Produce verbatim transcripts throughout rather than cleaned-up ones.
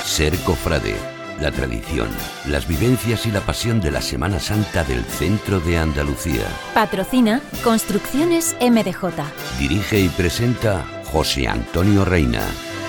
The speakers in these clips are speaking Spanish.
Ser cofrade, la tradición, las vivencias y la pasión de la Semana Santa del centro de Andalucía. Patrocina Construcciones M D J. Dirige y presenta José Antonio Reina.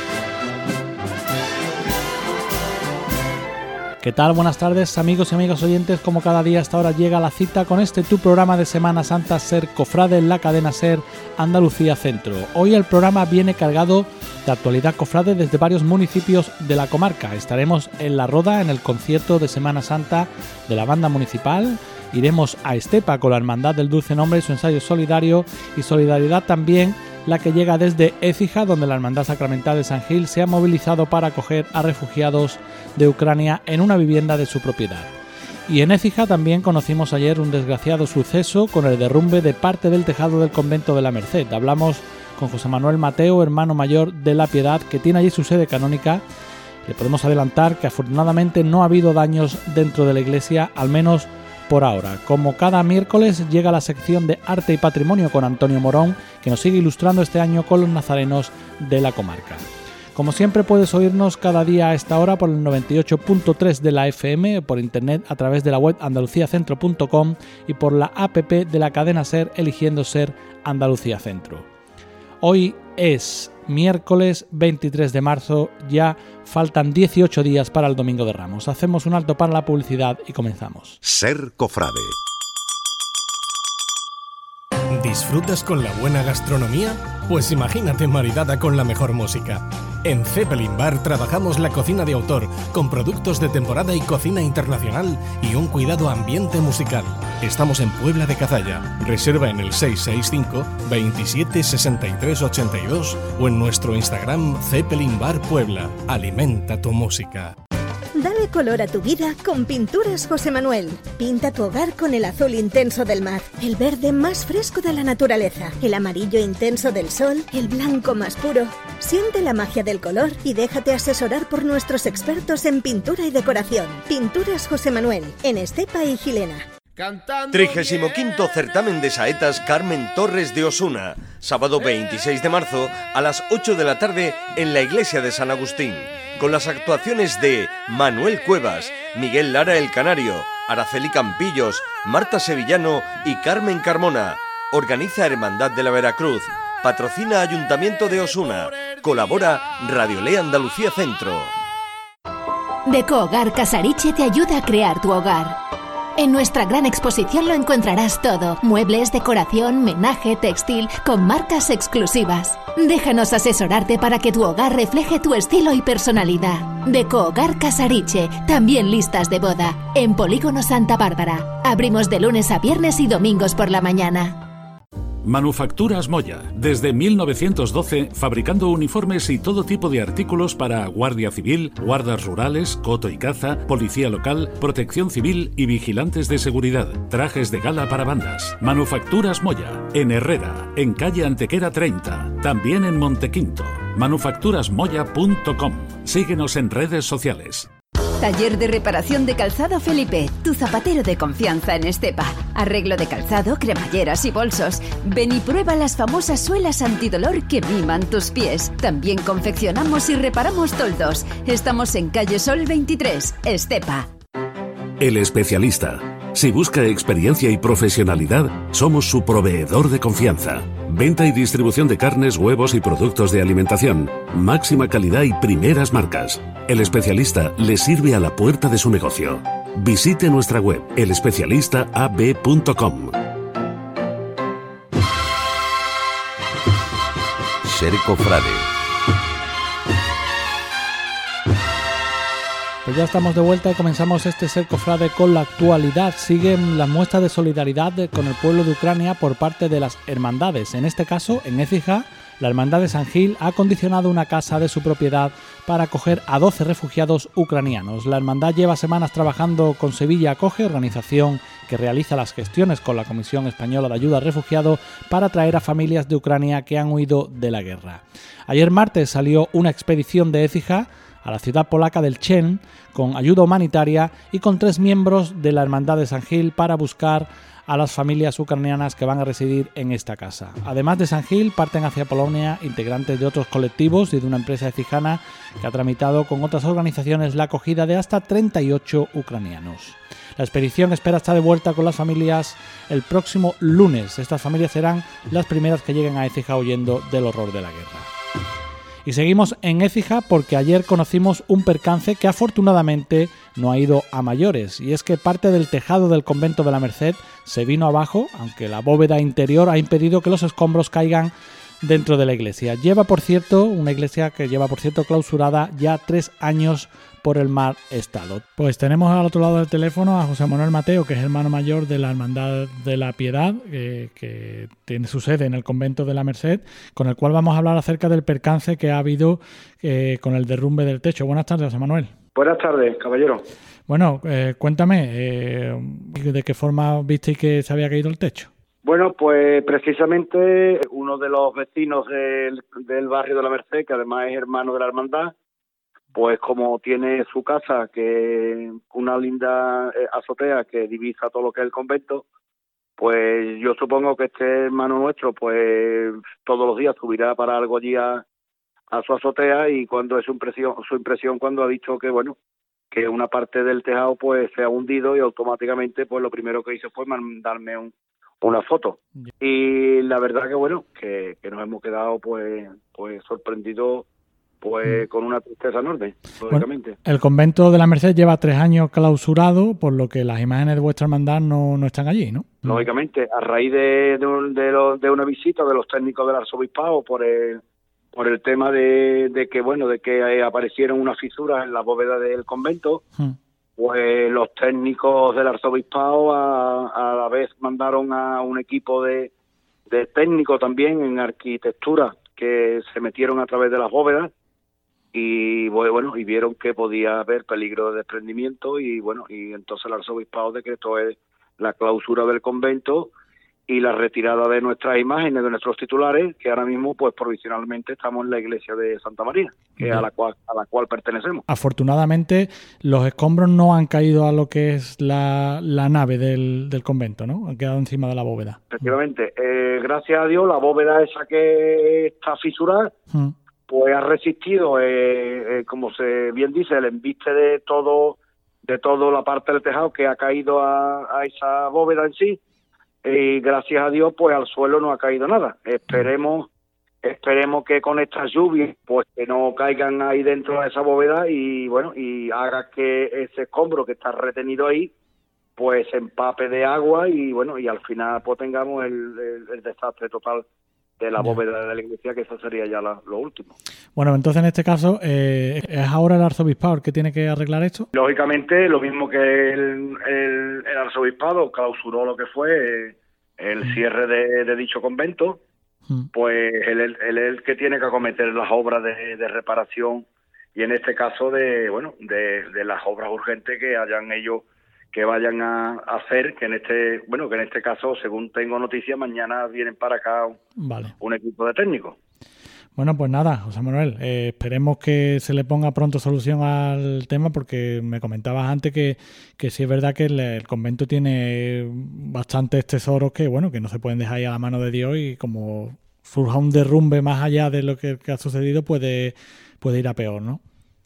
¿Qué tal? Buenas tardes, amigos y amigas oyentes. Como cada día hasta ahora llega la cita con este tu programa de Semana Santa, Ser Cofrade, en la cadena Ser Andalucía Centro. Hoy el programa viene cargado de actualidad cofrade desde varios municipios de la comarca. Estaremos en La Roda en el concierto de Semana Santa de la banda municipal. Iremos a Estepa con la Hermandad del Dulce Nombre y su ensayo solidario, y solidaridad también la que llega desde Écija, donde la Hermandad Sacramental de San Gil se ha movilizado para acoger a refugiados de Ucrania en una vivienda de su propiedad. Y en Écija también conocimos ayer un desgraciado suceso con el derrumbe de parte del tejado del convento de la Merced. Hablamos con José Manuel Mateo, hermano mayor de la Piedad, que tiene allí su sede canónica. Le podemos adelantar que afortunadamente no ha habido daños dentro de la iglesia, al menos por ahora. Como cada miércoles llega la sección de Arte y Patrimonio con Antonio Morón, que nos sigue ilustrando este año con los nazarenos de la comarca. Como siempre puedes oírnos cada día a esta hora por el noventa y ocho punto tres de la F M, por internet a través de la web andaluciacentro punto com y por la app de la cadena Ser eligiendo Ser Andalucía Centro. Hoy es miércoles veintitrés de marzo, ya faltan dieciocho días para el Domingo de Ramos. Hacemos un alto para la publicidad y comenzamos. Ser cofrade. ¿Disfrutas con la buena gastronomía? Pues imagínate maridada con la mejor música. En Zeppelin Bar trabajamos la cocina de autor, con productos de temporada y cocina internacional y un cuidado ambiente musical. Estamos en Puebla de Cazalla. Reserva en el seis seis cinco, veintisiete, sesenta y tres, ochenta y dos o en nuestro Instagram Zeppelin Bar Puebla. Alimenta tu música. Dale color a tu vida con Pinturas José Manuel. Pinta tu hogar con el azul intenso del mar, el verde más fresco de la naturaleza, el amarillo intenso del sol, el blanco más puro. Siente la magia del color y déjate asesorar por nuestros expertos en pintura y decoración. Pinturas José Manuel, en Estepa y Gilena. Trigésimo quinto Certamen de Saetas Carmen Torres de Osuna, sábado veintiséis de marzo a las ocho de la tarde en la iglesia de San Agustín, con las actuaciones de Manuel Cuevas, Miguel Lara el Canario, Araceli Campillos, Marta Sevillano y Carmen Carmona. Organiza Hermandad de la Veracruz, patrocina Ayuntamiento de Osuna, colabora Radio Lea Andalucía Centro. Deco Hogar Casariche te ayuda a crear tu hogar. En nuestra gran exposición lo encontrarás todo: muebles, decoración, menaje, textil, con marcas exclusivas. Déjanos asesorarte para que tu hogar refleje tu estilo y personalidad. Deco Hogar Casariche, también listas de boda, en Polígono Santa Bárbara. Abrimos de lunes a viernes y domingos por la mañana. Manufacturas Moya, desde mil novecientos doce, fabricando uniformes y todo tipo de artículos para Guardia Civil, guardas rurales, coto y caza, policía local, protección civil y vigilantes de seguridad. Trajes de gala para bandas. Manufacturas Moya, en Herrera, en calle Antequera treinta, también en Montequinto. manufacturas moya punto com. Síguenos en redes sociales. Taller de reparación de calzado Felipe, tu zapatero de confianza en Estepa. Arreglo de calzado, cremalleras y bolsos. Ven y prueba las famosas suelas antidolor que miman tus pies. También confeccionamos y reparamos toldos. Estamos en calle Sol veintitrés, Estepa. El Especialista. Si busca experiencia y profesionalidad, somos su proveedor de confianza. Venta y distribución de carnes, huevos y productos de alimentación. Máxima calidad y primeras marcas. El Especialista le sirve a la puerta de su negocio. Visite nuestra web, el especialista a b punto com. Ser cofrade. Pues ya estamos de vuelta y comenzamos este Ser Cofrade con la actualidad. Siguen las muestras de solidaridad con el pueblo de Ucrania por parte de las hermandades. En este caso, en Écija, la Hermandad de San Gil ha acondicionado una casa de su propiedad para acoger a doce refugiados ucranianos. La hermandad lleva semanas trabajando con Sevilla Acoge, organización que realiza las gestiones con la Comisión Española de Ayuda a Refugiados, para traer a familias de Ucrania que han huido de la guerra. Ayer martes salió una expedición de Écija a la ciudad polaca del Cheń con ayuda humanitaria y con tres miembros de la Hermandad de San Gil para buscar a las familias ucranianas que van a residir en esta casa. Además de San Gil, parten hacia Polonia integrantes de otros colectivos y de una empresa ecijana que ha tramitado con otras organizaciones la acogida de hasta treinta y ocho ucranianos. La expedición espera estar de vuelta con las familias el próximo lunes. Estas familias serán las primeras que lleguen a Écija huyendo del horror de la guerra. Y seguimos en Écija porque ayer conocimos un percance que afortunadamente no ha ido a mayores, y es que parte del tejado del convento de la Merced se vino abajo, aunque la bóveda interior ha impedido que los escombros caigan dentro de la iglesia. Lleva, por cierto, una iglesia que lleva, por cierto, clausurada ya tres años por el mal estado. Pues tenemos al otro lado del teléfono a José Manuel Mateo, que es hermano mayor de la Hermandad de la Piedad, eh, que tiene su sede en el convento de la Merced, con el cual vamos a hablar acerca del percance que ha habido eh, con el derrumbe del techo. Buenas tardes, José Manuel. Buenas tardes, caballero. Bueno, eh, cuéntame, eh, ¿de qué forma visteis que se había caído el techo? Bueno, pues precisamente uno de los vecinos del, del barrio de la Merced, que además es hermano de la hermandad, pues como tiene su casa, que una linda eh, azotea que divisa todo lo que es el convento, pues yo supongo que este hermano nuestro, pues todos los días subirá para algo allí a, a su azotea, y cuando es su impresión, su impresión cuando ha dicho que, bueno, que una parte del tejado pues se ha hundido, y automáticamente pues lo primero que hizo fue mandarme un una foto. Y la verdad que bueno, que, que nos hemos quedado pues pues sorprendidos pues con una tristeza enorme, lógicamente. Bueno, el convento de la Merced lleva tres años clausurado, por lo que las imágenes de vuestra hermandad no, no están allí, ¿no? Lógicamente, a raíz de de, un, de, lo, de una visita de los técnicos del arzobispado por el por el tema de, de que bueno, de que aparecieron unas fisuras en la bóveda del convento. Hmm. Pues los técnicos del arzobispado a, a la vez mandaron a un equipo de, de técnicos también en arquitectura que se metieron a través de las bóvedas y bueno, y vieron que podía haber peligro de desprendimiento, y bueno, y entonces el arzobispado decretó la clausura del convento y la retirada de nuestras imágenes, de nuestros titulares, que ahora mismo pues provisionalmente estamos en la iglesia de Santa María, que es a la cual a la cual pertenecemos. Afortunadamente los escombros no han caído a lo que es la, la nave del, del convento, ¿no? Han quedado encima de la bóveda. Efectivamente, eh, gracias a Dios la bóveda esa que está fisurada, hmm. pues ha resistido, eh, eh, como se bien dice, el embiste de todo de toda la parte del tejado que ha caído a, a esa bóveda en sí. Y gracias a Dios pues al suelo no ha caído nada. Esperemos esperemos que con estas lluvias pues que no caigan ahí dentro de esa bóveda y bueno, y haga que ese escombro que está retenido ahí pues se empape de agua y bueno, y al final pues tengamos el, el, el desastre total de la bóveda de la iglesia, que eso sería ya la, lo último. Bueno, entonces en este caso, eh, ¿es ahora el arzobispado el que tiene que arreglar esto? Lógicamente, lo mismo que el, el, el arzobispado clausuró lo que fue eh, el cierre de, de dicho convento, mm. pues él es el, el que tiene que acometer las obras de, de reparación, y en este caso de bueno de, de las obras urgentes que hayan ellos que vayan a hacer, que en este bueno que en este caso, según tengo noticias, mañana vienen para acá un, vale. un equipo de técnicos. Bueno, pues nada, José Manuel, eh, esperemos que se le ponga pronto solución al tema, porque me comentabas antes que, que sí es verdad que el, el convento tiene bastantes tesoros que bueno que no se pueden dejar ahí a la mano de Dios, y como surja un derrumbe más allá de lo que, que ha sucedido, puede, puede ir a peor, ¿no?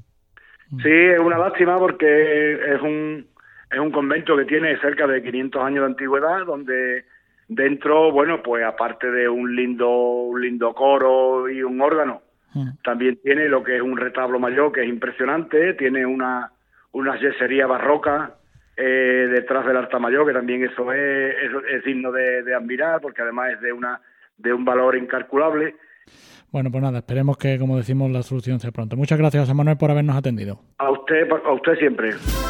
Sí, es una lástima porque es un Es un convento que tiene cerca de quinientos años de antigüedad, donde dentro, bueno, pues aparte de un lindo un lindo coro y un órgano, mm. también tiene lo que es un retablo mayor, que es impresionante, tiene una una yesería barroca eh, detrás del altar mayor, que también eso es, es, es digno de, de admirar, porque además es de una de un valor incalculable. Bueno, pues nada, esperemos que, como decimos, la solución sea pronto. Muchas gracias, José Manuel, por habernos atendido. A usted, a usted siempre.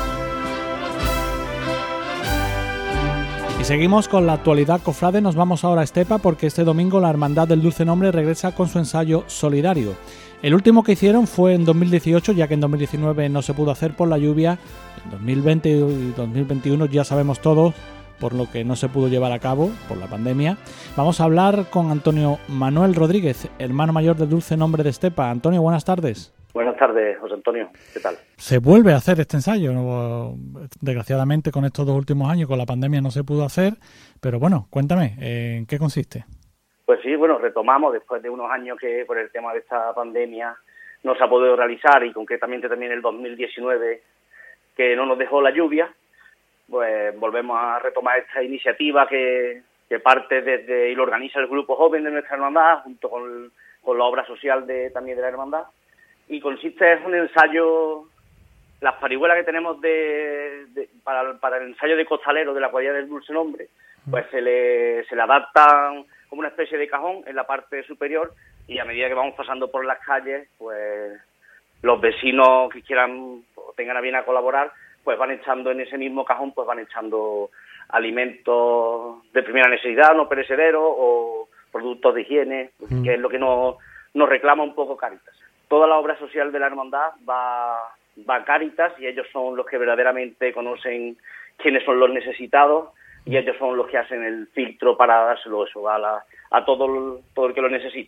Y seguimos con la actualidad cofrade. Nos vamos ahora a Estepa, porque este domingo la Hermandad del Dulce Nombre regresa con su ensayo solidario. El último que hicieron fue en dos mil dieciocho, ya que en dos mil diecinueve no se pudo hacer por la lluvia. En dos mil veinte y dos mil veintiuno ya sabemos todos por lo que no se pudo llevar a cabo por la pandemia. Vamos a hablar con Antonio Manuel Rodríguez, hermano mayor del Dulce Nombre de Estepa. Antonio, buenas tardes. Buenas tardes, José Antonio. ¿Qué tal? Se vuelve a hacer este ensayo. ¿no? Desgraciadamente, con estos dos últimos años, con la pandemia no se pudo hacer. Pero bueno, cuéntame, ¿en qué consiste? Pues sí, bueno, retomamos después de unos años que por el tema de esta pandemia no se ha podido realizar, y concretamente también el dos mil diecinueve, que no nos dejó la lluvia. Pues volvemos a retomar esta iniciativa que, que parte desde y lo organiza el Grupo Joven de nuestra hermandad, junto con, con la obra social de también de la hermandad. Y consiste en un ensayo, las parihuelas que tenemos de, de para, para el ensayo de costalero de la cuadrilla del Dulce Nombre, pues se le, se le adaptan como una especie de cajón en la parte superior, y a medida que vamos pasando por las calles, pues los vecinos que quieran o tengan a bien a colaborar, pues van echando en ese mismo cajón, pues van echando alimentos de primera necesidad, no perecederos, o productos de higiene, mm. que es lo que nos, nos reclama un poco Cáritas. Toda la obra social de la hermandad va, va a Cáritas, y ellos son los que verdaderamente conocen quiénes son los necesitados, y ellos son los que hacen el filtro para dárselo eso a, la, a todo, el, todo el que lo necesite.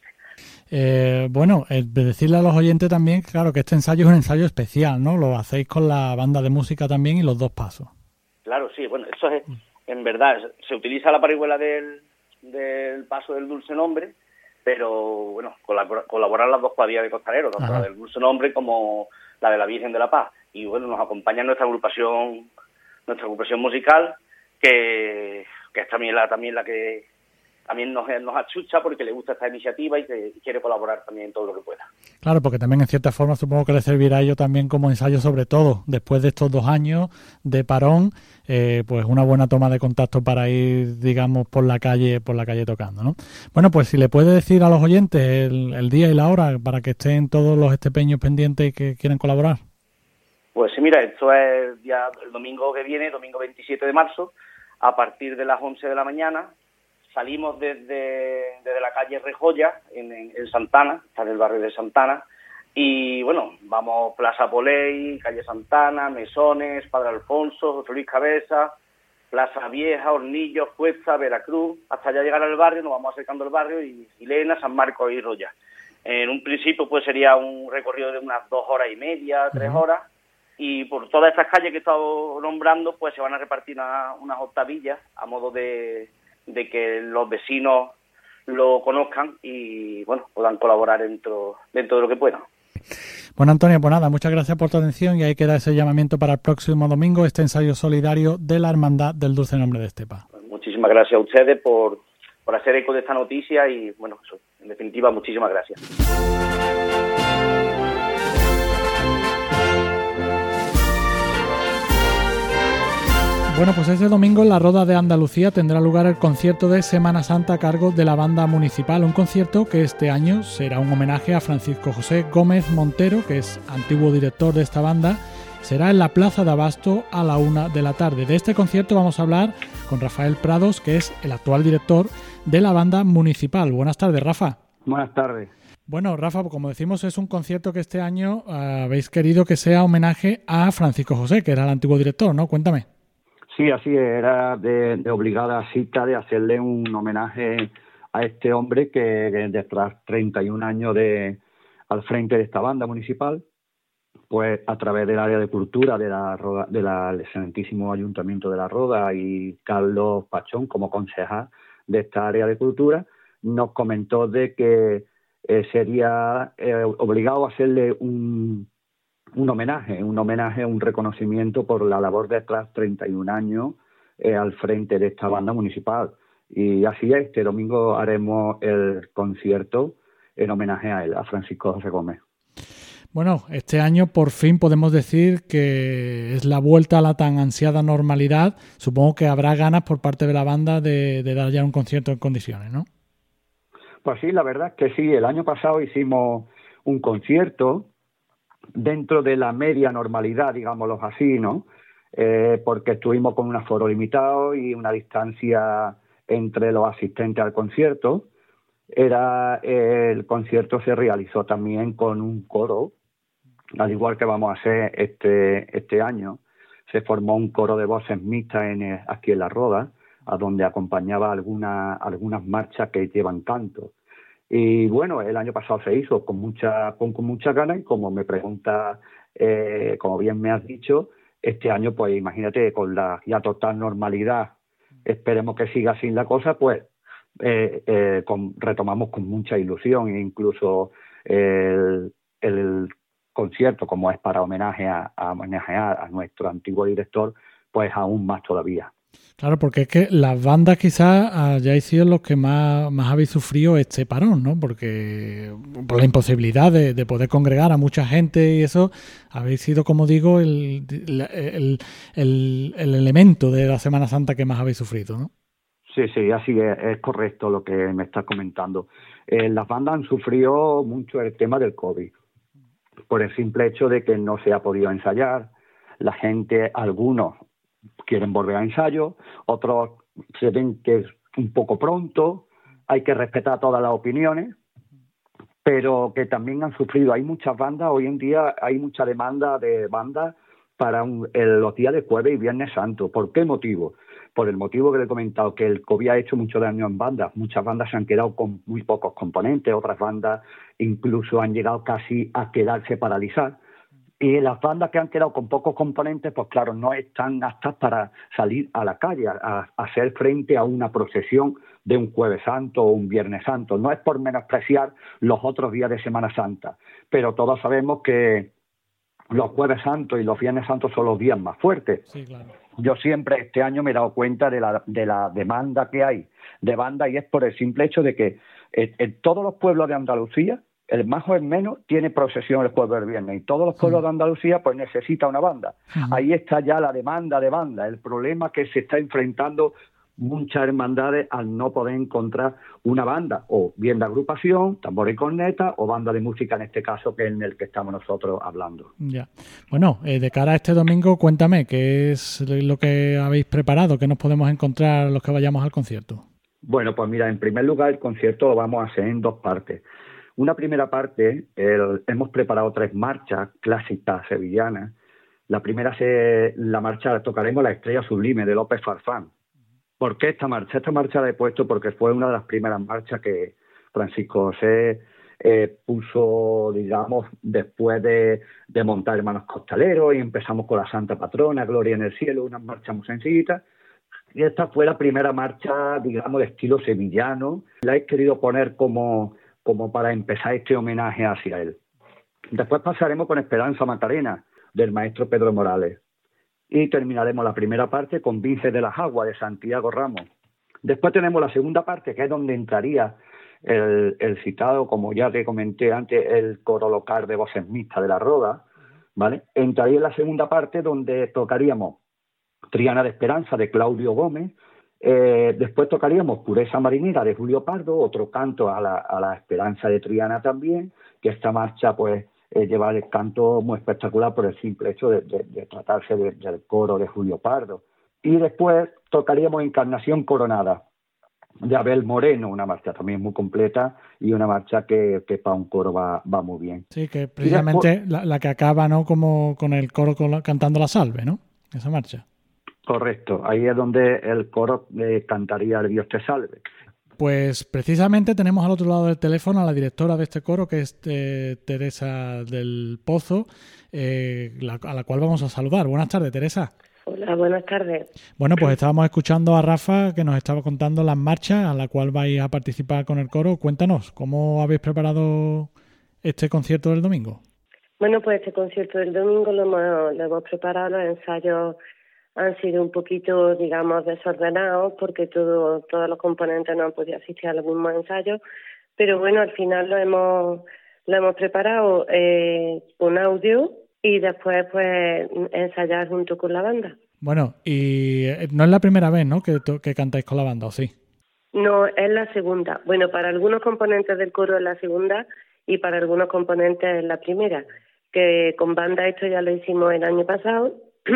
Eh, bueno, eh, decirle a los oyentes también, claro, que este ensayo es un ensayo especial, ¿no? Lo hacéis con la banda de música también y los dos pasos. Claro, sí, bueno, eso es, en verdad, se utiliza la parihuela del, del paso del Dulce Nombre, pero bueno, colabor, colaboran las dos cuadrillas de costaleros, tanto la del Dulce Nombre como la de la Virgen de la Paz. Y bueno, nos acompaña nuestra agrupación, nuestra agrupación musical, que, que es también la, también la que también nos, nos achucha porque le gusta esta iniciativa y que quiere colaborar también en todo lo que pueda. Claro, porque también en cierta forma supongo que le servirá a ello también como ensayo, sobre todo después de estos dos años de parón, eh, pues una buena toma de contacto para ir, digamos, por la calle, por la calle tocando, ¿no? Bueno, pues si le puede decir a los oyentes el, el día y la hora para que estén todos los estepeños pendientes y que quieran colaborar. Pues sí, mira, esto es ya el domingo que viene, domingo veintisiete de marzo, a partir de las once de la mañana. Salimos desde, desde la calle Rejoya, en, en, en Santana, está en el barrio de Santana, y bueno, vamos Plaza Poley, calle Santana, Mesones, Padre Alfonso, José Luis Cabeza, Plaza Vieja, Hornillos, Cuesta, Veracruz, hasta ya llegar al barrio, nos vamos acercando al barrio, y Silena, San Marcos y Roya. En un principio pues sería un recorrido de unas dos horas y media, tres uh-huh. horas, y por todas estas calles que he estado nombrando, pues se van a repartir una, unas octavillas a modo de... de que los vecinos lo conozcan y, bueno, puedan colaborar dentro, dentro de lo que puedan. Bueno, Antonio, pues nada, muchas gracias por tu atención, y ahí queda ese llamamiento para el próximo domingo, este ensayo solidario de la Hermandad del Dulce Nombre de Estepa. Pues muchísimas gracias a ustedes por, por hacer eco de esta noticia y, bueno, eso, en definitiva, muchísimas gracias. Bueno, pues ese domingo en la Roda de Andalucía tendrá lugar el concierto de Semana Santa a cargo de la banda municipal, un concierto que este año será un homenaje a Francisco José Gómez Montero, que es antiguo director de esta banda. Será en la Plaza de Abasto a la una de la tarde. De este concierto vamos a hablar con Rafael Prados, que es el actual director de la banda municipal. Buenas tardes, Rafa. Buenas tardes. Bueno, Rafa, como decimos, es un concierto que este año uh, habéis querido que sea homenaje a Francisco José, que era el antiguo director, ¿no? Cuéntame. Sí, así era de, de obligada cita de hacerle un homenaje a este hombre que, que tras treinta y un años de, al frente de esta banda municipal, pues a través del área de cultura de la Roda, de la, del excelentísimo Ayuntamiento de la Roda y Carlos Pachón como concejal de esta área de cultura, nos comentó de que eh, sería eh, obligado a hacerle un un homenaje, un homenaje, un reconocimiento por la labor de tras treinta y un años eh, al frente de esta banda municipal. Y así es, este domingo haremos el concierto en homenaje a él, a Francisco José Gómez. Bueno, este año por fin podemos decir que es la vuelta a la tan ansiada normalidad. Supongo que habrá ganas por parte de la banda de, de dar ya un concierto en condiciones, ¿no? Pues sí, la verdad es que sí. El año pasado hicimos un concierto dentro de la media normalidad, digámoslo así, ¿no? Eh, porque estuvimos con un aforo limitado y una distancia entre los asistentes al concierto. Era eh, el concierto se realizó también con un coro, al igual que vamos a hacer este este año. Se formó un coro de voces mixtas en, aquí en La Roda, a donde acompañaba alguna, algunas marchas que llevan canto. Y bueno, el año pasado se hizo con mucha con, con muchas ganas y como me pregunta, eh, como bien me has dicho, este año pues imagínate con la ya total normalidad, esperemos que siga así la cosa, pues eh, eh, con, retomamos con mucha ilusión e incluso el, el concierto, como es para homenaje a, a homenajear a nuestro antiguo director, pues aún más todavía. Claro, porque es que las bandas quizás hayáis sido los que más, más habéis sufrido este parón, ¿no? Porque por la imposibilidad de, de poder congregar a mucha gente y eso, habéis sido, como digo, el, el, el, el elemento de la Semana Santa que más habéis sufrido, ¿no? Sí, sí, así es, es correcto lo que me estás comentando. Eh, las bandas han sufrido mucho el tema del COVID, por el simple hecho de que no se ha podido ensayar. La gente, algunos quieren volver a ensayo, otros se ven que es un poco pronto, hay que respetar todas las opiniones, pero que también han sufrido. Hay muchas bandas, hoy en día hay mucha demanda de bandas para un, el, los días de Jueves y Viernes Santo. ¿Por qué motivo? Por el motivo que le he comentado, que el COVID ha hecho mucho daño en bandas. Muchas bandas se han quedado con muy pocos componentes, otras bandas incluso han llegado casi a quedarse paralizadas. Y las bandas que han quedado con pocos componentes, pues claro, no están aptas para salir a la calle, a, a hacer frente a una procesión de un Jueves Santo o un Viernes Santo. No es por menospreciar los otros días de Semana Santa, pero todos sabemos que los Jueves Santos y los Viernes Santos son los días más fuertes. Sí, claro. Yo siempre este año me he dado cuenta de la, de la demanda que hay de bandas y es por el simple hecho de que en, en todos los pueblos de Andalucía, el más o el menos tiene procesión el jueves del viernes y todos los pueblos de Andalucía pues necesita una banda. Uh-huh. Ahí está ya la demanda de banda, el problema que se está enfrentando muchas hermandades al no poder encontrar una banda, o bien de agrupación, tambor y corneta, o banda de música en este caso que es en el que estamos nosotros hablando. Ya. Bueno, eh, de cara a este domingo, cuéntame, ¿qué es lo que habéis preparado? ¿Qué nos podemos encontrar los que vayamos al concierto? Bueno, pues mira, en primer lugar el concierto lo vamos a hacer en dos partes. Una primera parte, el, hemos preparado tres marchas clásicas sevillanas. La primera, se, la marcha, tocaremos La Estrella Sublime de López Farfán. ¿Por qué esta marcha? Esta marcha la he puesto porque fue una de las primeras marchas que Francisco José eh, puso, digamos, después de, de montar Hermanos Costaleros y empezamos con la Santa Patrona, Gloria en el Cielo, una marcha muy sencillita. Y esta fue la primera marcha, digamos, de estilo sevillano. La he querido poner como... como para empezar este homenaje hacia él. Después pasaremos con Esperanza Macarena, del maestro Pedro Morales. Y terminaremos la primera parte con Vince de las Aguas, de Santiago Ramos. Después tenemos la segunda parte, que es donde entraría el, el citado, como ya te comenté antes, el coro local de voces mixtas de La Roda, ¿vale? Entraría en la segunda parte, donde tocaríamos Triana de Esperanza, de Claudio Gómez. Eh, después tocaríamos Pureza Marinera de Julio Pardo, otro canto a la, a la Esperanza de Triana también, que esta marcha pues eh, lleva el canto muy espectacular por el simple hecho de, de, de tratarse de, del coro de Julio Pardo. Y después tocaríamos Encarnación Coronada de Abel Moreno, una marcha también muy completa y una marcha que, que para un coro va, va muy bien. Sí, que precisamente después, la, la que acaba, ¿no? Como con el coro con la, cantando la salve, ¿no? Esa marcha. Correcto, ahí es donde el coro eh, cantaría el Dios te salve. Pues precisamente tenemos al otro lado del teléfono a la directora de este coro, que es eh, Teresa del Pozo, eh, la, a la cual vamos a saludar. Buenas tardes, Teresa. Hola, buenas tardes. Bueno, pues estábamos escuchando a Rafa, que nos estaba contando las marchas a la cual vais a participar con el coro. Cuéntanos, ¿cómo habéis preparado este concierto del domingo? Bueno, pues este concierto del domingo lo hemos, lo hemos preparado, los ensayos han sido un poquito, digamos, desordenados porque todo, todos los componentes no han podido asistir a los mismos ensayos, pero bueno, al final lo hemos lo hemos preparado eh, un audio y después pues ensayar junto con la banda. Bueno, y no es la primera vez, ¿no?, que, que cantáis con la banda, ¿o sí? No, es la segunda. Bueno, para algunos componentes del coro es la segunda y para algunos componentes es la primera, que con banda esto ya lo hicimos el año pasado.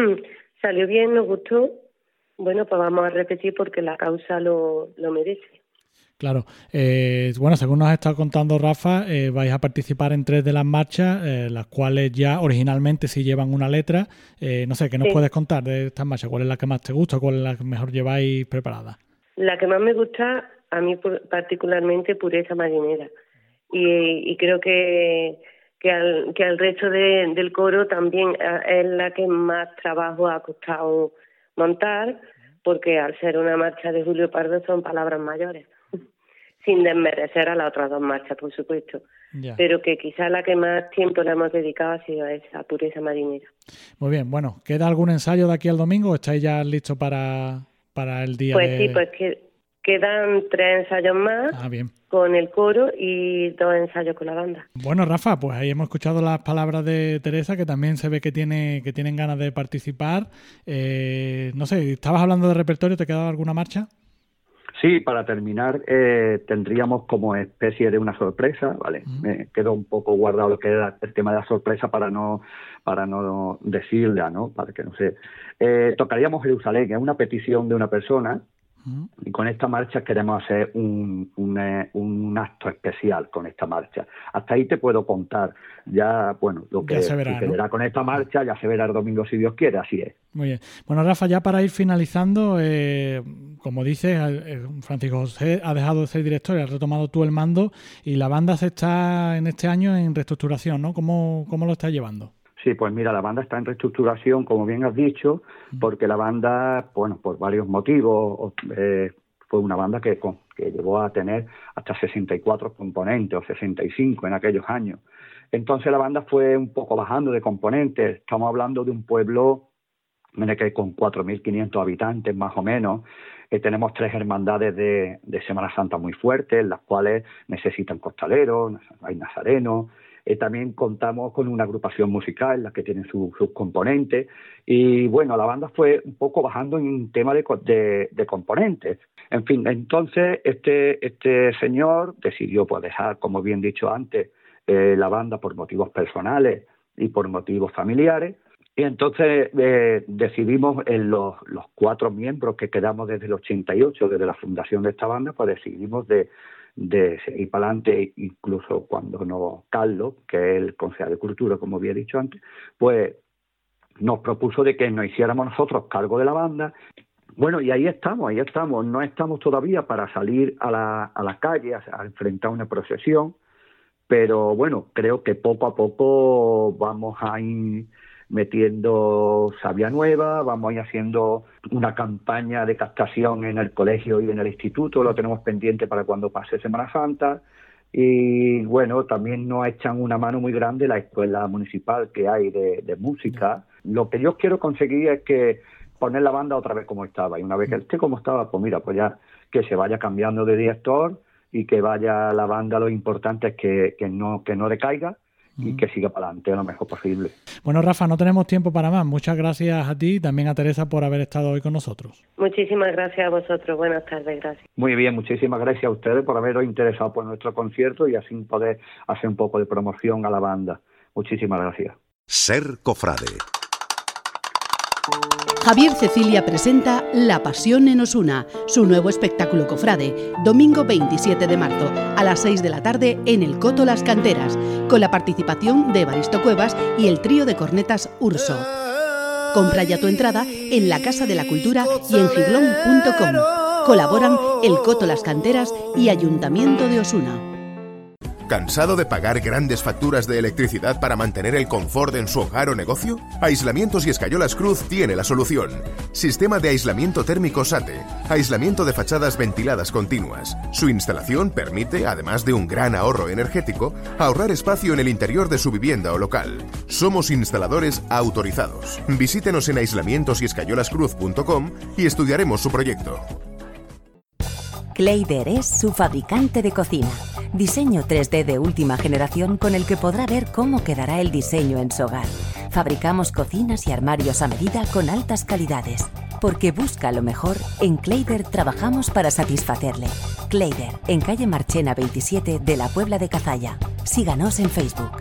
Salió bien, nos gustó. Bueno, pues vamos a repetir porque la causa lo, lo merece. Claro. Eh, bueno, según nos ha estado contando Rafa, eh, vais a participar en tres de las marchas, eh, las cuales ya originalmente sí llevan una letra. Eh, no sé, ¿qué nos sí. puedes contar de estas marchas? ¿Cuál es la que más te gusta? ¿Cuál es la que mejor lleváis preparada? La que más me gusta, a mí particularmente Pureza Marinera. Y, y creo que que al, que al resto de, del coro también es la que más trabajo ha costado montar, porque al ser una marcha de Julio Pardo son palabras mayores, sin desmerecer a las otras dos marchas, por supuesto. Ya. Pero que quizá la que más tiempo le hemos dedicado ha sido a esa, Pureza Marinera. Muy bien, bueno, ¿queda algún ensayo de aquí al domingo o estáis ya listos para, para el día pues de...? Pues sí, pues que quedan tres ensayos más. Ah, bien. Con el coro y dos ensayos con la banda. Bueno, Rafa, pues ahí hemos escuchado las palabras de Teresa, que también se ve que tiene que tienen ganas de participar. Eh, no sé, ¿estabas hablando de repertorio? ¿Te quedaba alguna marcha? Sí, para terminar, eh, tendríamos como especie de una sorpresa, ¿vale? Uh-huh. Me quedó un poco guardado lo que era el tema de la sorpresa para no para no decirla, ¿no? Para que no sé. Eh, tocaríamos Jerusalén, que es una petición de una persona. Y con esta marcha queremos hacer un, un, un acto especial con esta marcha. Hasta ahí te puedo contar. Ya, bueno, lo que sucederá, ¿no? Con esta marcha ya se verá el domingo si Dios quiere, así es. Muy bien. Bueno, Rafa, ya para ir finalizando, eh, como dices, eh, Francisco José ha dejado de ser director y has retomado tú el mando y la banda se está en este año en reestructuración, ¿no? ¿Cómo, cómo lo estás llevando? Sí, pues mira, la banda está en reestructuración, como bien has dicho, porque la banda, bueno, por varios motivos, eh, fue una banda que, que llegó a tener hasta sesenta y cuatro componentes o sesenta y cinco en aquellos años. Entonces la banda fue un poco bajando de componentes. Estamos hablando de un pueblo que con cuatro mil quinientos habitantes más o menos. Eh, tenemos tres hermandades de, de Semana Santa muy fuertes, las cuales necesitan costaleros, hay nazarenos. Eh, también contamos con una agrupación musical, la que tiene su, sus componentes, y bueno, la banda fue un poco bajando en tema de, de, de componentes. En fin, entonces este este señor decidió pues dejar, como bien dicho antes, eh, la banda por motivos personales y por motivos familiares, y entonces eh, decidimos en los, los cuatro miembros que quedamos desde el ochenta y ocho, desde la fundación de esta banda, pues decidimos de de seguir para adelante, incluso cuando no Carlos, que es el concejal de Cultura, como había dicho antes, pues nos propuso de que nos hiciéramos nosotros cargo de la banda. Bueno, y ahí estamos, ahí estamos. No estamos todavía para salir a la, a la calle a, a enfrentar una procesión, pero bueno, creo que poco a poco vamos a ir metiendo savia nueva, vamos a ir haciendo una campaña de captación en el colegio y en el instituto, lo tenemos pendiente para cuando pase Semana Santa, y bueno, también nos echan una mano muy grande la escuela municipal que hay de, de música. Lo que yo quiero conseguir es que poner la banda otra vez como estaba, y una vez que esté como estaba, pues mira, pues ya que se vaya cambiando de director y que vaya la banda, lo importante es que, que no que no decaiga y que siga para adelante lo mejor posible. Bueno, Rafa, no tenemos tiempo para más. Muchas gracias a ti y también a Teresa por haber estado hoy con nosotros. Muchísimas gracias a vosotros. Buenas tardes, gracias. Muy bien, muchísimas gracias a ustedes por haberos interesado por nuestro concierto y así poder hacer un poco de promoción a la banda. Muchísimas gracias. Ser Cofrade. Javier Cecilia presenta La Pasión en Osuna, su nuevo espectáculo cofrade, domingo veintisiete de marzo, a las seis de la tarde en el Coto Las Canteras, con la participación de Evaristo Cuevas y el trío de cornetas Urso. Compra ya tu entrada en la Casa de la Cultura y en giglón punto com. Colaboran el Coto Las Canteras y Ayuntamiento de Osuna. ¿Cansado de pagar grandes facturas de electricidad para mantener el confort en su hogar o negocio? Aislamientos y Escayolas Cruz tiene la solución. Sistema de aislamiento térmico SATE. Aislamiento de fachadas ventiladas continuas. Su instalación permite, además de un gran ahorro energético, ahorrar espacio en el interior de su vivienda o local. Somos instaladores autorizados. Visítenos en aislamientos y escayolas cruz punto com y estudiaremos su proyecto. Clayder es su fabricante de cocina. Diseño tres D de última generación con el que podrá ver cómo quedará el diseño en su hogar. Fabricamos cocinas y armarios a medida con altas calidades. Porque busca lo mejor, en Clayder trabajamos para satisfacerle. Clayder, en calle Marchena veintisiete de la Puebla de Cazalla. Síganos en Facebook.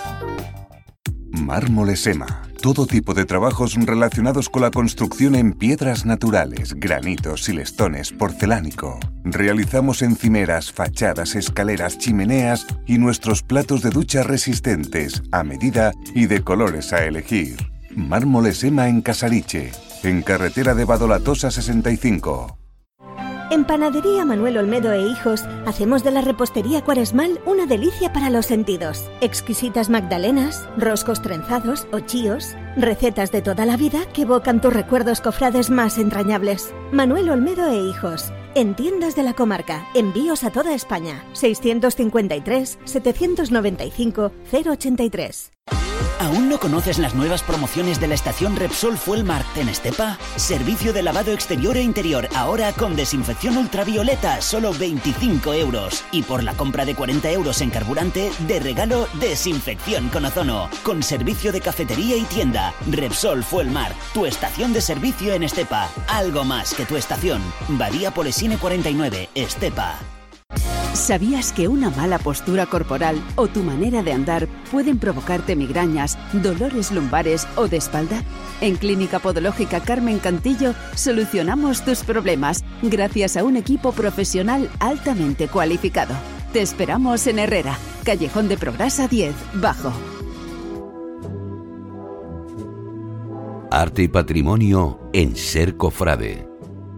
Mármoles Ema. Todo tipo de trabajos relacionados con la construcción en piedras naturales, granitos, silestones, porcelánico. Realizamos encimeras, fachadas, escaleras, chimeneas y nuestros platos de ducha resistentes, a medida y de colores a elegir. Mármoles Ema en Casariche, en carretera de Badolatosa sesenta y cinco. En Panadería Manuel Olmedo e Hijos hacemos de la repostería cuaresmal una delicia para los sentidos. Exquisitas magdalenas, roscos trenzados o chíos, recetas de toda la vida que evocan tus recuerdos cofrades más entrañables. Manuel Olmedo e Hijos, en tiendas de la comarca, envíos a toda España. seiscientos cincuenta y tres, setecientos noventa y cinco, cero ochenta y tres. ¿Aún no conoces las nuevas promociones de la estación Repsol Fuelmart en Estepa? Servicio de lavado exterior e interior, ahora con desinfección ultravioleta, solo veinticinco euros. Y por la compra de cuarenta euros en carburante, de regalo, desinfección con ozono. Con servicio de cafetería y tienda. Repsol Fuelmart, tu estación de servicio en Estepa. Algo más que tu estación. Badía Polesine cuarenta y nueve, Estepa. ¿Sabías que una mala postura corporal o tu manera de andar pueden provocarte migrañas, dolores lumbares o de espalda? En Clínica Podológica Carmen Cantillo solucionamos tus problemas gracias a un equipo profesional altamente cualificado. Te esperamos en Herrera, Callejón de Prograsa diez, Bajo. Arte y patrimonio en Ser Cofrade.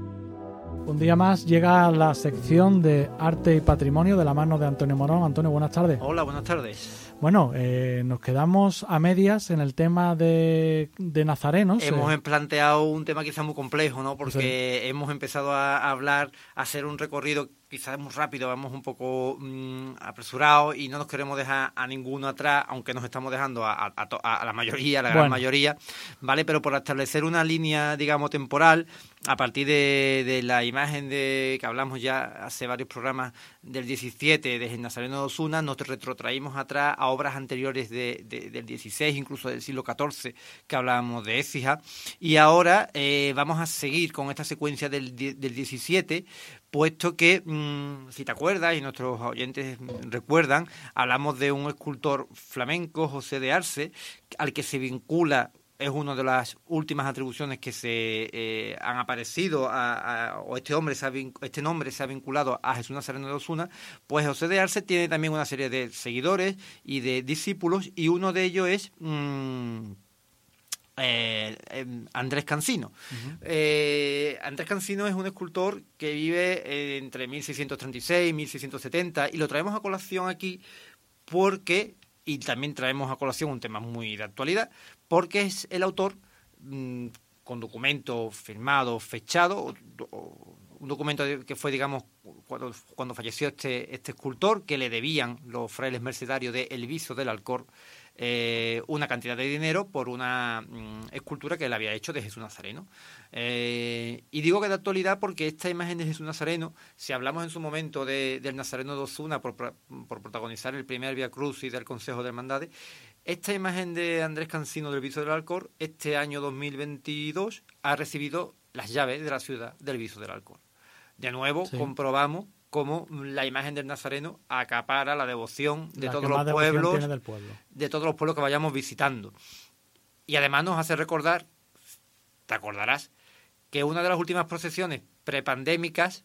Un día más llega la sección de Arte y Patrimonio de la mano de Antonio Morón. Antonio, buenas tardes. Hola, buenas tardes. Bueno, eh, nos quedamos a medias en el tema de, de nazarenos. Hemos eh. planteado un tema quizás muy complejo, ¿no? Porque sí. hemos empezado a hablar, a hacer un recorrido quizás muy rápido, vamos un poco mmm, apresurados y no nos queremos dejar a ninguno atrás, aunque nos estamos dejando a, a, a, a la mayoría, a la gran bueno. mayoría, ¿vale? Pero por establecer una línea, digamos, temporal, a partir de, de la imagen de que hablamos ya hace varios programas del diecisiete, de Nazareno de Osuna, nos retrotraímos atrás a obras anteriores de, de, del dieciséis, incluso del siglo catorce, que hablábamos de Écija, y ahora eh, vamos a seguir con esta secuencia del, del diecisiete, puesto que, mmm, si te acuerdas, y nuestros oyentes recuerdan, hablamos de un escultor flamenco, José de Arce, al que se vincula, es una de las últimas atribuciones que se eh, han aparecido, a, a, o este hombre se ha, este nombre se ha vinculado a Jesús Nazareno de Osuna. Pues José de Arce tiene también una serie de seguidores y de discípulos, y uno de ellos es Mmm, Eh, eh, Andrés Cansino. Uh-huh. eh, Andrés Cansino es un escultor que vive eh, entre mil seiscientos treinta y seis y mil seiscientos setenta, y lo traemos a colación aquí porque, y también traemos a colación un tema muy de actualidad, porque es el autor mmm, con documento firmado, fechado, o, o, un documento que fue, digamos, cuando, cuando falleció este, este escultor, que le debían los frailes mercedarios de El Viso del Alcor Eh, una cantidad de dinero por una mm, escultura que él había hecho de Jesús Nazareno. Eh, y digo que de actualidad porque esta imagen de Jesús Nazareno, si hablamos en su momento de, del Nazareno de Osuna por, por protagonizar el primer Vía Crucis del Consejo de Hermandades, esta imagen de Andrés Cansino del Viso del Alcor, este año dos mil veintidós, ha recibido las llaves de la ciudad del Viso del Alcor. De nuevo, sí. comprobamos cómo la imagen del Nazareno acapara la devoción de la todos los pueblos, del pueblo. de todos los pueblos que vayamos visitando. Y además nos hace recordar, te acordarás, que una de las últimas procesiones prepandémicas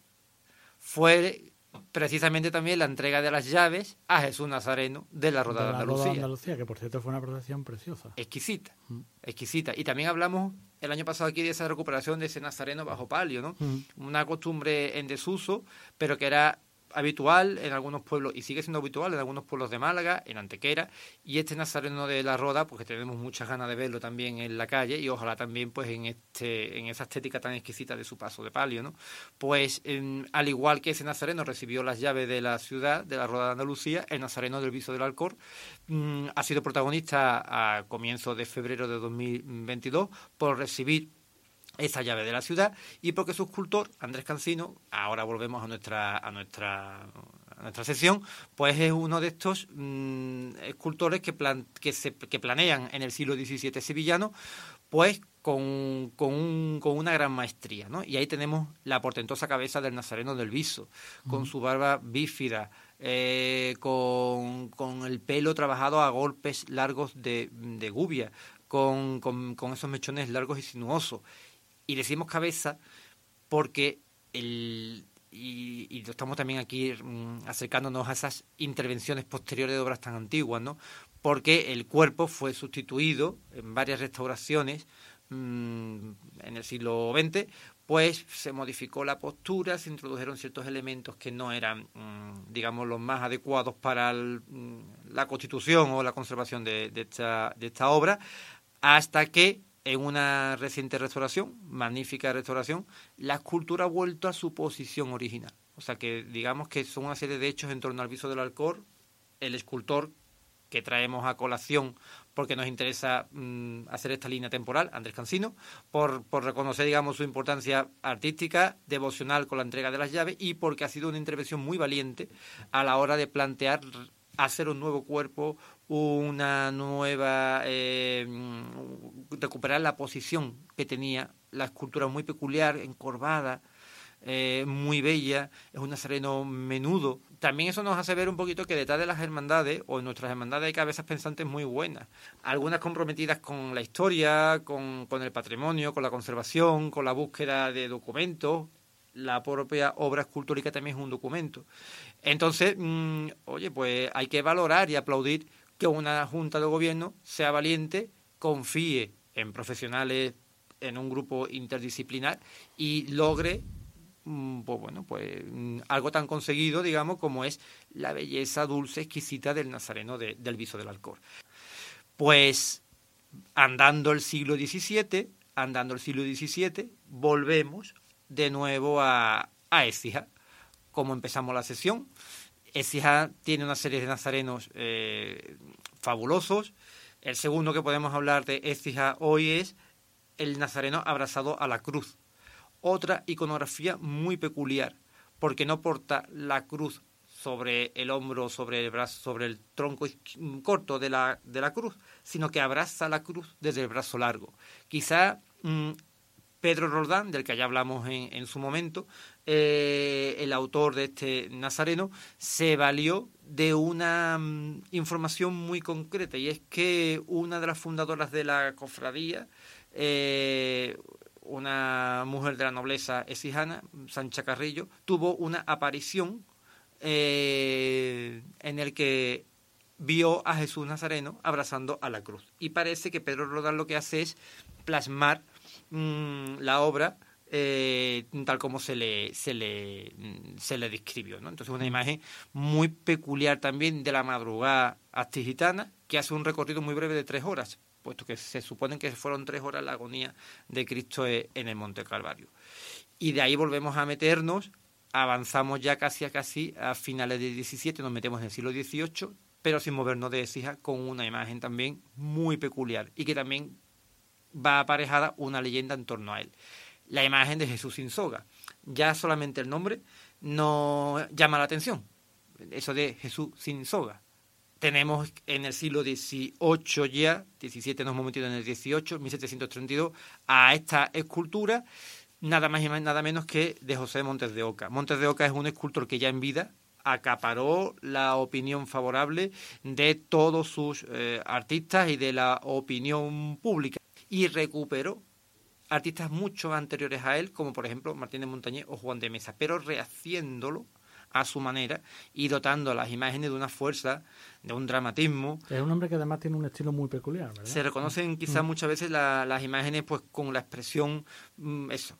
fue precisamente también la entrega de las llaves a Jesús Nazareno de la Roda de, la Andalucía. Roda de Andalucía, que por cierto fue una procesión preciosa. Exquisita, mm. exquisita. Y también hablamos el año pasado aquí de esa recuperación de ese Nazareno bajo palio, ¿no? Mm. Una costumbre en desuso, pero que era habitual en algunos pueblos, y sigue siendo habitual en algunos pueblos de Málaga, en Antequera, y este Nazareno de la Roda, porque tenemos muchas ganas de verlo también en la calle, y ojalá también pues en este en esa estética tan exquisita de su paso de palio, ¿no? Pues eh, al igual que ese Nazareno recibió las llaves de la ciudad, de la Roda de Andalucía, el Nazareno del Viso del Alcor mmm, ha sido protagonista a comienzos de febrero de dos mil veintidós por recibir esa llave de la ciudad, y porque su escultor, Andrés Cansino, ahora volvemos a nuestra a nuestra a nuestra sesión, pues es uno de estos mmm, escultores que plan, que se que planean en el siglo diecisiete sevillano, pues con, con, un, con una gran maestría, ¿no? Y ahí tenemos la portentosa cabeza del Nazareno del Viso, con uh-huh. su barba bífida, eh, con, con el pelo trabajado a golpes largos de, de gubia, con, con, con esos mechones largos y sinuosos. Y decimos cabeza porque, el y, y estamos también aquí mmm, acercándonos a esas intervenciones posteriores de obras tan antiguas, ¿no? Porque el cuerpo fue sustituido en varias restauraciones mmm, en el siglo veinte pues se modificó la postura, se introdujeron ciertos elementos que no eran, digamos, los más adecuados para el, la constitución o la conservación de, de, esta, de esta obra, hasta que en una reciente restauración, magnífica restauración, la escultura ha vuelto a su posición original. O sea que digamos que son una serie de hechos en torno al viso del Alcor. El escultor que traemos a colación porque nos interesa mmm, hacer esta línea temporal, Andrés Cansino, por, por reconocer, digamos, su importancia artística, devocional con la entrega de las llaves, y porque ha sido una intervención muy valiente a la hora de plantear hacer un nuevo cuerpo, una nueva eh, recuperar la posición que tenía la escultura, muy peculiar, encorvada, eh, muy bella, es un nazareno menudo. También eso nos hace ver un poquito que detrás de las hermandades, o en nuestras hermandades, hay cabezas pensantes muy buenas, algunas comprometidas con la historia, con, con el patrimonio, con la conservación, con la búsqueda de documentos. La propia obra escultórica también es un documento. Entonces, mmm, oye, pues hay que valorar y aplaudir que una Junta de Gobierno sea valiente, confíe en profesionales, en un grupo interdisciplinar y logre, mmm, pues bueno, pues mmm, algo tan conseguido, digamos, como es la belleza dulce, exquisita del nazareno de, del viso del Alcor. Pues andando el siglo diecisiete, andando el siglo diecisiete, volvemos de nuevo a, a Écija, como empezamos la sesión. Écija tiene una serie de nazarenos eh, fabulosos. El segundo que podemos hablar de Écija hoy es el nazareno abrazado a la cruz. Otra iconografía muy peculiar, porque no porta la cruz sobre el hombro, sobre el brazo, sobre el tronco corto de la, de la cruz, sino que abraza la cruz desde el brazo largo. Quizá mmm, Pedro Roldán, del que ya hablamos en, en su momento, eh, el autor de este nazareno, se valió de una um, información muy concreta, y es que una de las fundadoras de la cofradía, eh, una mujer de la nobleza exijana, Sancha Carrillo, tuvo una aparición eh, en el que vio a Jesús Nazareno abrazando a la cruz. Y parece que Pedro Roldán lo que hace es plasmar la obra eh, tal como se le se le se le describió, ¿no? Entonces una imagen muy peculiar también de la madrugada astigitana, que hace un recorrido muy breve de tres horas, puesto que se supone que fueron tres horas la agonía de Cristo en el Monte Calvario. Y de ahí volvemos a meternos, avanzamos ya casi a casi a finales del diecisiete, nos metemos en el siglo dieciocho, pero sin movernos de Écija, con una imagen también muy peculiar y que también va aparejada una leyenda en torno a él. La imagen de Jesús sin soga. Ya solamente el nombre no llama la atención. Eso de Jesús sin soga. Tenemos en el siglo dieciocho ya, diecisiete nos hemos metido en el dieciocho, mil setecientos treinta y dos, a esta escultura, nada más y nada menos que de José Montes de Oca. Montes de Oca es un escultor que ya en vida acaparó la opinión favorable de todos sus eh, artistas y de la opinión pública, y recuperó artistas mucho anteriores a él, como por ejemplo Martín Montañés o Juan de Mesa, pero rehaciéndolo a su manera y dotando a las imágenes de una fuerza, de un dramatismo. Es un hombre que además tiene un estilo muy peculiar, ¿verdad? Se reconocen quizás mm. muchas veces la, las imágenes pues con la expresión mm, eso,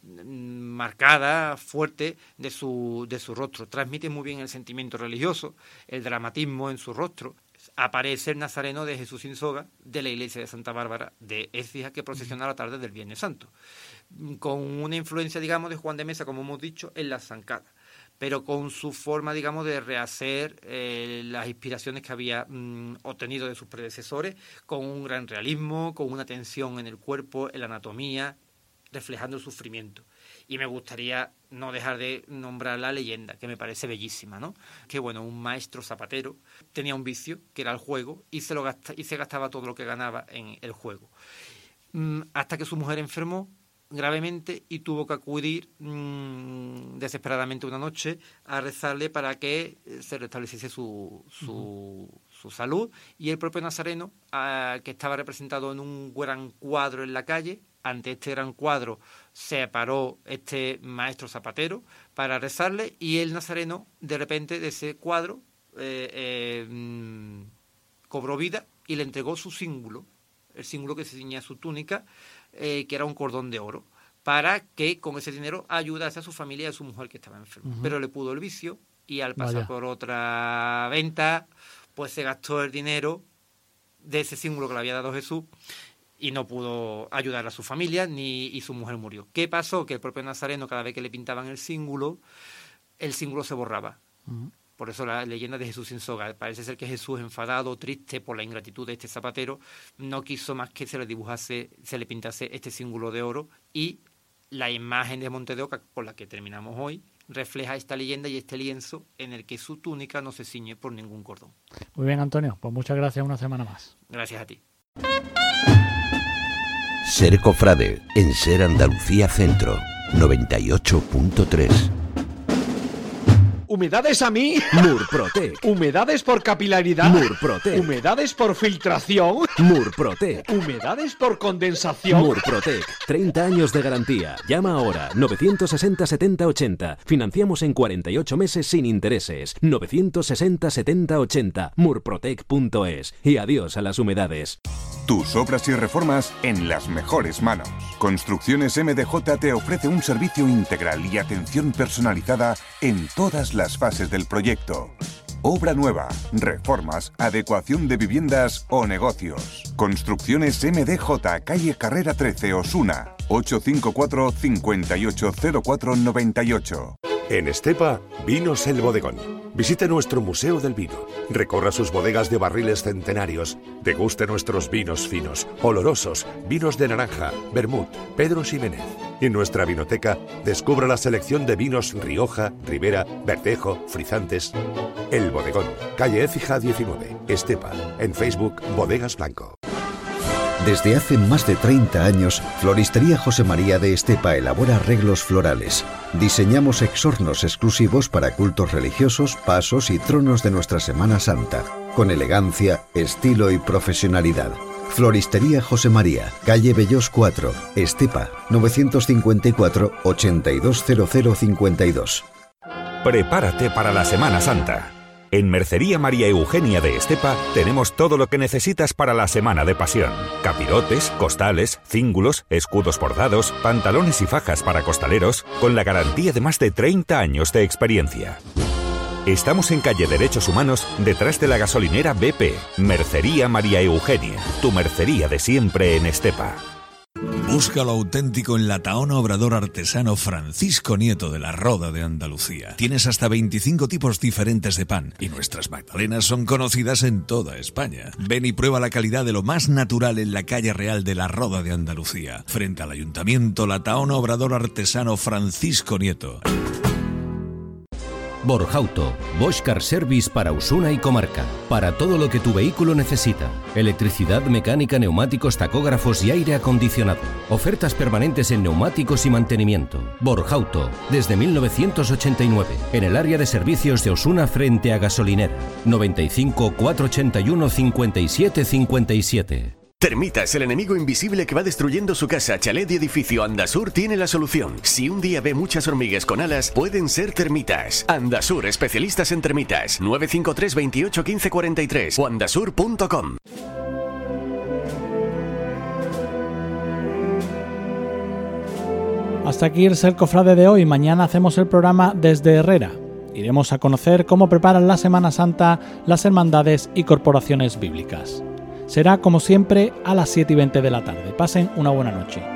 marcada, fuerte de su, de su rostro. Transmite muy bien el sentimiento religioso, el dramatismo en su rostro. Aparece el nazareno de Jesús sin soga de la iglesia de Santa Bárbara de Écija, que procesiona a la tarde del Viernes Santo, con una influencia, digamos, de Juan de Mesa, como hemos dicho, en la zancada, pero con su forma, digamos, de rehacer eh, las inspiraciones que había mm, obtenido de sus predecesores, con un gran realismo, con una tensión en el cuerpo, en la anatomía, reflejando el sufrimiento. Y me gustaría no dejar de nombrar la leyenda, que me parece bellísima, ¿no? Que bueno, un maestro zapatero tenía un vicio, que era el juego, y se, lo gasta, y se gastaba todo lo que ganaba en el juego. Mm, hasta que su mujer enfermó gravemente y tuvo que acudir mmm, desesperadamente una noche a rezarle para que se restableciese su, su, uh-huh. su salud. Y el propio Nazareno, uh, que estaba representado en un gran cuadro en la calle, ante este gran cuadro se paró este maestro zapatero para rezarle, y el Nazareno, de repente, de ese cuadro, eh, eh, mmm, cobró vida y le entregó su símbolo, el símbolo que se ciñía a su túnica, eh, que era un cordón de oro, para que con ese dinero ayudase a su familia y a su mujer que estaba enferma. Uh-huh. Pero le pudo el vicio y al pasar Vaya. por otra venta, pues se gastó el dinero de ese símbolo que le había dado Jesús y no pudo ayudar a su familia ni y su mujer murió. ¿Qué pasó? Que el propio Nazareno, cada vez que le pintaban el símbolo, el símbolo se borraba. Uh-huh. Por eso la leyenda de Jesús sin soga. Parece ser que Jesús, enfadado, triste por la ingratitud de este zapatero, no quiso más que se le dibujase, se le pintase este símbolo de oro, y la imagen de Monte de Oca, con la que terminamos hoy, refleja esta leyenda y este lienzo en el que su túnica no se ciñe por ningún cordón. Muy bien, Antonio, pues muchas gracias una semana más. Gracias a ti. Ser Cofrade en Ser Andalucía Centro, noventa y ocho punto tres. ¿Humedades a mí? Murprotec. ¿Humedades por capilaridad? Murprotec. ¿Humedades por filtración? Murprotec. ¿Humedades por condensación? Murprotec. treinta años de garantía. Llama ahora. novecientos sesenta setenta ochenta. Financiamos en cuarenta y ocho meses sin intereses. novecientos sesenta setenta ochenta. murprotec punto es. Y adiós a las humedades. Tus obras y reformas en las mejores manos. Construcciones M D J te ofrece un servicio integral y atención personalizada en todas las fases del proyecto. Obra nueva, reformas, adecuación de viviendas o negocios. Construcciones M D J, calle Carrera trece, Osuna, ocho cinco cuatro, cinco ocho cero cuatro nueve ocho. En Estepa, Vinos El Bodegón. Visite nuestro Museo del Vino, recorra sus bodegas de barriles centenarios, deguste nuestros vinos finos, olorosos, vinos de naranja, vermut, Pedro Ximénez. Y en nuestra vinoteca, descubra la selección de vinos Rioja, Ribera, Verdejo, Frizantes. El Bodegón, calle Écija diecinueve, Estepa. En Facebook, Bodegas Blanco. Desde hace más de treinta años, Floristería José María de Estepa elabora arreglos florales. Diseñamos exornos exclusivos para cultos religiosos, pasos y tronos de nuestra Semana Santa, con elegancia, estilo y profesionalidad. Floristería José María, calle Bellós cuatro, Estepa, novecientos cincuenta y cuatro, ochenta y dos cero cero cincuenta y dos. Prepárate para la Semana Santa. En Mercería María Eugenia de Estepa tenemos todo lo que necesitas para la Semana de Pasión. Capirotes, costales, cíngulos, escudos bordados, pantalones y fajas para costaleros, con la garantía de más de treinta años de experiencia. Estamos en calle Derechos Humanos, detrás de la gasolinera B P. Mercería María Eugenia, tu mercería de siempre en Estepa. Busca lo auténtico en la Tahona Obrador Artesano Francisco Nieto de la Roda de Andalucía. Tienes hasta veinticinco tipos diferentes de pan y nuestras magdalenas son conocidas en toda España. Ven y prueba la calidad de lo más natural en la calle Real de la Roda de Andalucía, frente al Ayuntamiento. La Tahona Obrador Artesano Francisco Nieto. Borjauto, Bosch Car Service para Osuna y comarca. Para todo lo que tu vehículo necesita. Electricidad, mecánica, neumáticos, tacógrafos y aire acondicionado. Ofertas permanentes en neumáticos y mantenimiento. Borjauto, desde mil novecientos ochenta y nueve. En el área de servicios de Osuna frente a gasolinera. noventa y cinco, cuatrocientos ochenta y uno, cincuenta y siete cincuenta y siete. Termitas, el enemigo invisible que va destruyendo su casa, chalet y edificio. Andasur tiene la solución. Si un día ve muchas hormigas con alas, pueden ser termitas. Andasur, especialistas en termitas. nueve cinco tres, veintiocho, quince, cuarenta y tres o andasur punto com. Hasta aquí el Ser Cofrade de hoy. Mañana hacemos el programa desde Herrera. Iremos a conocer cómo preparan la Semana Santa las hermandades y corporaciones bíblicas. Será, como siempre, a las siete y veinte de la tarde. Pasen una buena noche.